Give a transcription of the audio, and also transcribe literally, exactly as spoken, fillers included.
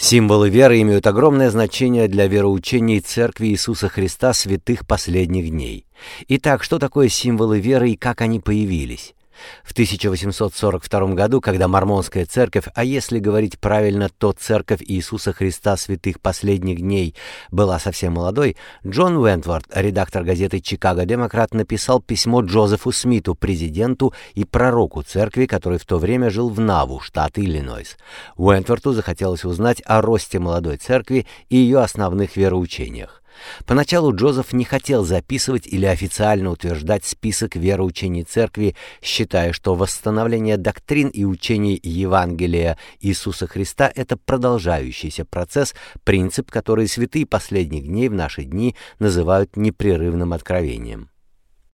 Символы веры имеют огромное значение для вероучений Церкви Иисуса Христа святых последних дней. Итак, что такое символы веры и как они появились? В тысяча восемьсот сорок втором году, когда Мормонская церковь, а если говорить правильно, то Церковь Иисуса Христа святых последних дней, была совсем молодой, Джон Уэнтворт, редактор газеты «Чикаго Демократ», написал письмо Джозефу Смиту, президенту и пророку церкви, который в то время жил в Наву, штат Иллинойс. Уэнтворту захотелось узнать о росте молодой церкви и ее основных вероучениях. Поначалу Джозеф не хотел записывать или официально утверждать список вероучений церкви, считая, что восстановление доктрин и учений Евангелия Иисуса Христа — это продолжающийся процесс, принцип, который святые последних дней в наши дни называют непрерывным откровением.